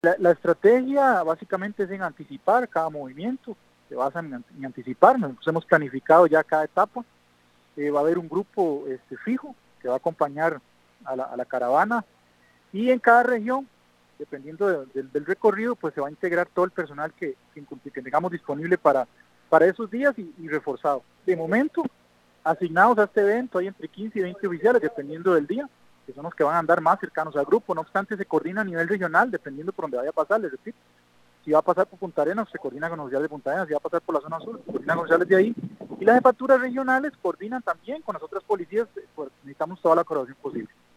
La estrategia básicamente es en anticipar cada movimiento, se basa en anticipar, nosotros hemos planificado ya cada etapa, va a haber un grupo fijo que va a acompañar a la caravana y en cada región, dependiendo del recorrido, pues se va a integrar todo el personal que tengamos disponible para esos días y reforzado. De momento, asignados a este evento hay entre 15 y 20 oficiales, dependiendo del día, que son los que van a andar más cercanos al grupo. No obstante, se coordina a nivel regional, dependiendo por donde vaya a pasar, les repito. Si va a pasar por Punta Arenas, se coordina con los oficiales de Punta Arenas. Si va a pasar por la zona sur, se coordina con oficiales de ahí. Y las jefaturas regionales coordinan también con las otras policías, pues necesitamos toda la colaboración posible.